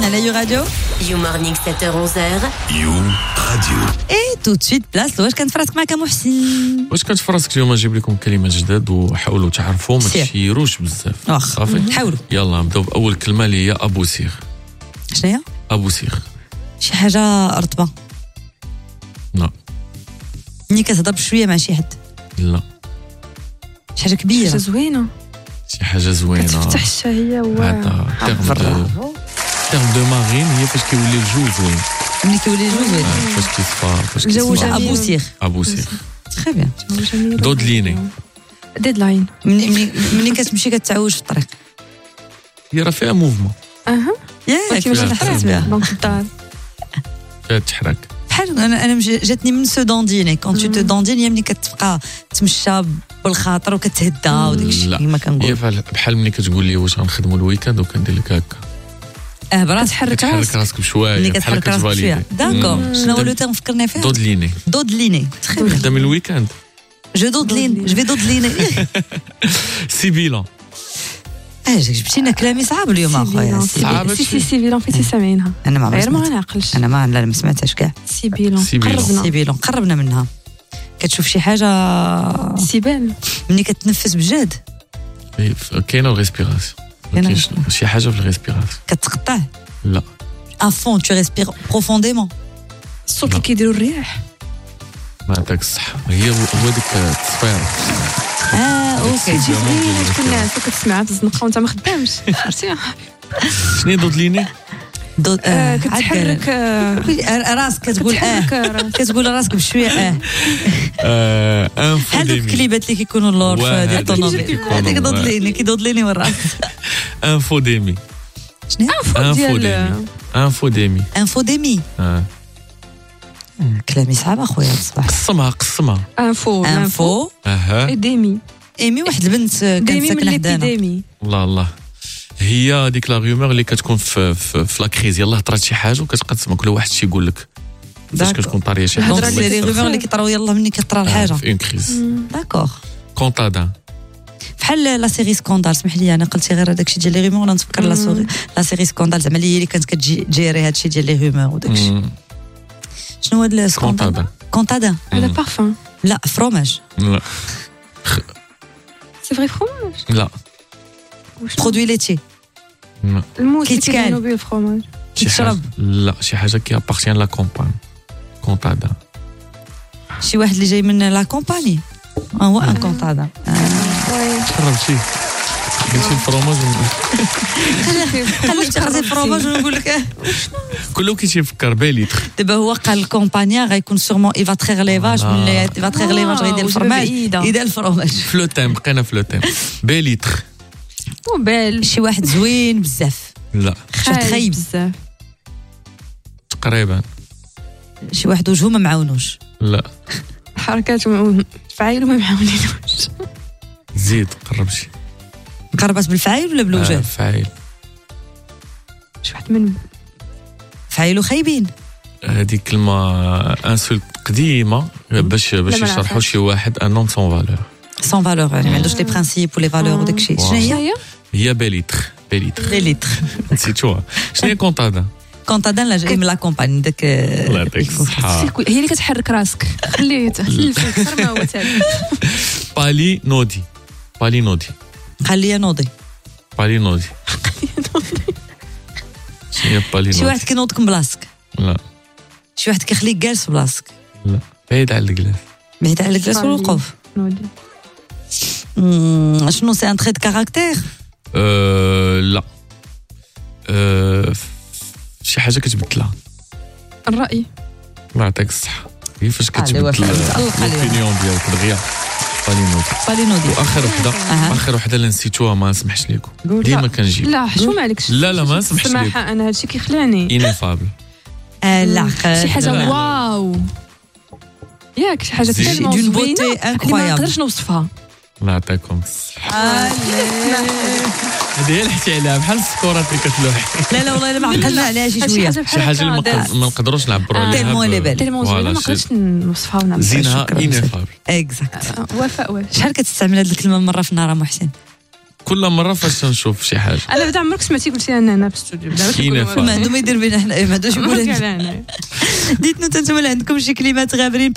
على يو راديو. You Morning 7h-11h. يو راديو. اي تو سويت بلاص واش كانت فراسك معك محسن. واش كانت فراسك اليوم نجيب لكم كلمات جداد وحاولوا تعرفوا ما تشيروش بزاف. صافي حاولوا. يلا نبداو باول كلمه اللي هي ابو سيخ. شنو هي؟ ابو سيخ. شي حاجه رطبه. لا. ملي كتهضر بشويه مع شي حد. لا. شي حاجه كبيره. شي زوينه. شي حاجه زوينه. كتفتح الشهيه هذا تيرم دو مارين هي فاش كيولي الجو زوين. ملي كيولي الجو زوين. فاش كيصفى فاش الجو كيصفى. جميل. ابو سيخ. ابو سيخ. تري بيان. دودليني. ديدلاين. ملي كتمشي كتعوج في الطريق. هي راه فيها موفمون. ياك كيفاش حسيت بها. دونك الدار. فيها تحرك. بحال انا جاتني من سو دونديني كون تو تو دونديني ملي كتبقى تمشى بالخاطر وكتهدى وداك الشيء كما كنقول. هي بحال ملي كتقول لي واش غنخدموا الويكاند وكندير لك هكا. براسك تحرك راسك بشويه ملي بحال كتحرك راسك بشويه. داكور شنو هو لو تيرم فكرني فيه؟ دودليني. دودليني. تري بيان. خدام الويكاند. جو في دودليني. سيبيلون. جبتينا كلامي صعب اليوم اخويا. صعب. سيبيلون فين سامعينها. انا ما غير ما عرفتش. نعقلش. انا ما سمعتهاش كاع. سيبيلون قربنا منها. كتشوف شي حاجه سيبال ملي كتنفس بجد كاينه الريسبيراسيون. شي حاجه في الريسبيراسيون كتقطع. لا افون تو ريسبير بروفونديمون. الصوت اللي كيديروا الرياح. ما عندك الصح. هو ديك التصفير. اوكي. شكون الناس كتسمعها في الزنقه وانت ما خدامش عرفتي. شنو دودليني؟ كتحرك راسك كتقول كتقول راسك بشويه انفو هذوك الكليبات اللي كيكونوا اللور ديال الطوموبيل هذيك دودليني كيدودليني من راسك. انفو ديمي. شنو انفو ديمي. كلامي صعب اخويا الصباح. قسمها انفو ديمي. ايمي واحد البنت كانت ساكنه حدانا. الله هي ديك لا رومور اللي كتكون في لا كريز. يلاه طرات شي حاجه وكتبقى تسمع كل واحد شي يقول لك فاش كتكون طاريه شي حاجه. دونك سي لي رومور اللي كيطراو يلاه مني كطرا الحاجه في اون كريز. داكور. كونطادان بحال لا سيري سكوندال. سمح لي انا قلتي غير هذاك الشيء ديال لي رومور. انا نتفكر لا سيري سكوندال زعما اللي كانت كتجيري هذا الشيء ديال لي رومور وداك الشيء. شنو هاد السكوندال؟ كونطادان. هذا بارفان. لا فروماج. لا سي فري فروماج. لا برودوي ليتي. الموت اللي كيتكال. كيديروا به الفروماج. كيتشرب. لا شي حاجه كي ابارتيان لا كومبان. كونطادان. شي واحد اللي جاي من لا كومباني. هو ان كونطادان. قربتي قلتي الفروماج. خليك تاخذي الفروماج ونقول لك كله كيفكر باليتر. دابا هو قال الكومبانيا غيكون سيغمون ايفا تري ليفاج من ايفا تري ليفاج غيدير الفرماج يدير الفروماج. فلوتيم بقينا فلوتيم. باليتر. وبال شي واحد زوين بزاف. لا خايب بزاف. تقريبا. شي واحد وجهه ما معاونوش. لا حركاته فعايل وما معاونينوش. زيد قربتي. قربت بالفعايل ولا بالوجه؟ فاعل. شي واحد من فعايلو خايبين. هذه كلمه انسولت قديمه باش يشرحوا شي واحد ان نون سون فالور. سون فالور يعني ما عندوش لي برينسيپ ولي فالور وداك الشيء. شنو هي باليتر. باليتر. نسيتوها. شنو هي كونطادان؟ كونطادان لا جاي من لا كومباني داك. الله يعطيك الصحه. هي اللي كتحرك راسك. خليه تحلف اكثر ما هو تالي. بالي نودي. خليها نوضي. شنو هي بالي شي واحد كينوضك من بلاصتك. لا شي واحد كيخليك جالس في بلاصتك. لا بعيد على الجلاس. بعيد على الجلاس والوقوف. شنو سي ان تري دو كاركتير؟ لا شي حاجه كتبدلها. الرأي. الله يعطيك الصحه. هي فاش كتبدل الاوبينيون ديالك دغيا. بالينودي. واخر وحده اللي نسيتوها ما نسمحش لكم. ديما كنجيب. لا حشوم عليك. لا ما نسمحش لكم. السماحه انا هادشي كيخلعني. انيفابل. لا شي حاجه واو. ياك شي حاجه تالمون دون زوينه بوتي ما انكرويابل. نقدرش نوصفها. الله يعطيكم الصحه. هذه هي اللي حكيتي عليها بحال السكورات اللي كتلوح. لا والله ما عقلنا عليها شي شويه. شي حاجه اللي ما نقدروش نعبروا عليها. تالمون زوينه ما نقدرش نوصفها ونعملها. زينها انيفابل. اكزاكت. وفاء. شحال كتستعمل هذه الكلمه مره في النهار محسن؟ كل مره فاش نشوف شي حاجه. انا بعدا عمرك سمعتي قلتي انا هنا في الاستوديو ما عندهم يدير بينا حنا ما عندوش يقول لنا. ديتنا انتم اللي عندكم شي كلمات غابرين